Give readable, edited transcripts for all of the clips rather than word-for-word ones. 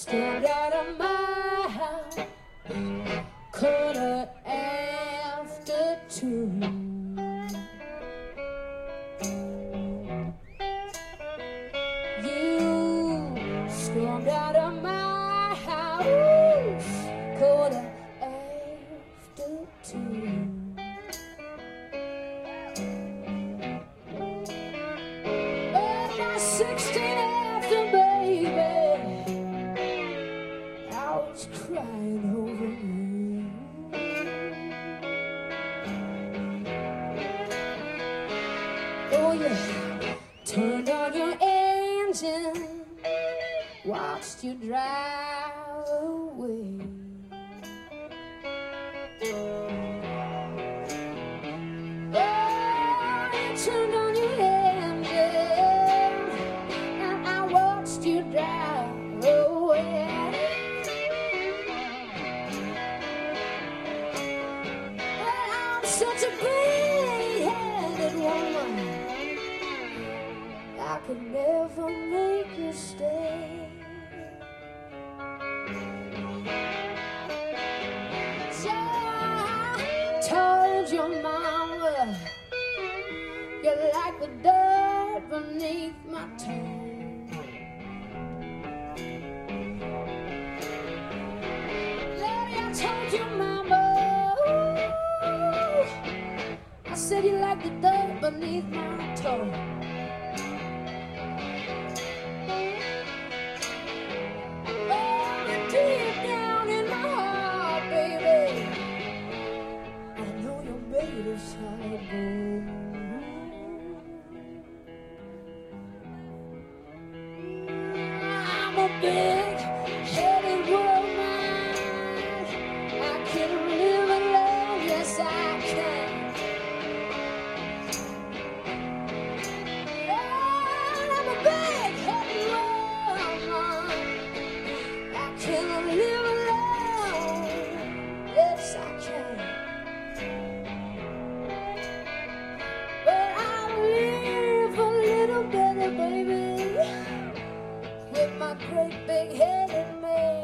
Stand out of my house, 2:15. You stormed out of my house, 2:15. And my 16 after, baby, I was crying over you. Oh yeah, turned on your engine, watched you drive away. Oh, you turned on your engine, and I watched you drive away. Well, I'm such a big-headed woman, I could never make you stay. So I told your mama you're like the dirt beneath my toe. Lady, I told your mama, I said you like the dirt beneath my toe. Deep down in my heart, baby, I know you're made of solid gold. I'm a big-headed woman, I can live alone, yes I can. And I'm a big-headed woman, I can live alone, yes I can. But I live a little better, baby, with my great big-headed man.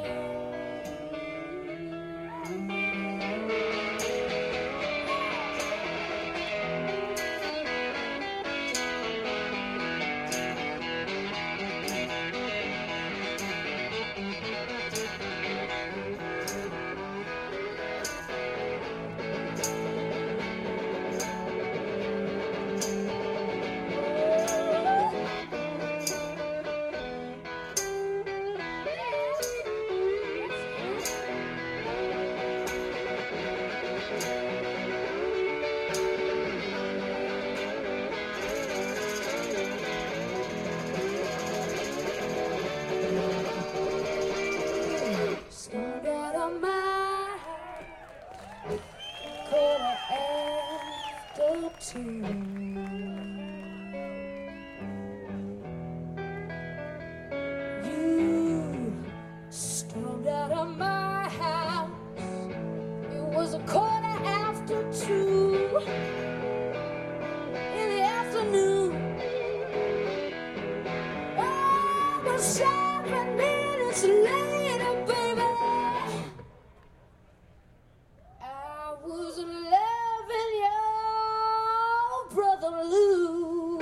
Stormed out of my house, 2:15. You stormed out of my house, it was 2:15 in the afternoon. Oh, but 7 minutes later, baby, I was loving your brother Lou.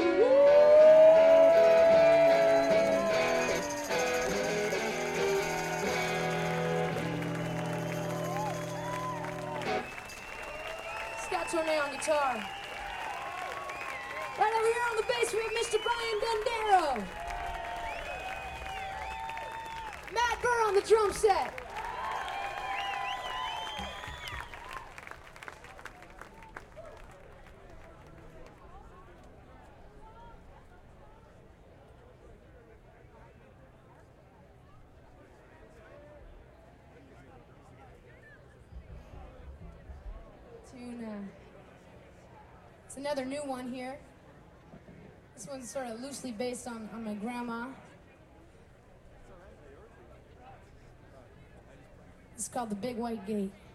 Scott Tornay on guitar. Right over here on the bass, we have Mr. Brian Dondero. Matt Burr on the drum set. It's another new one here. This one's sort of loosely based on my grandma. It's called The Big White Gate.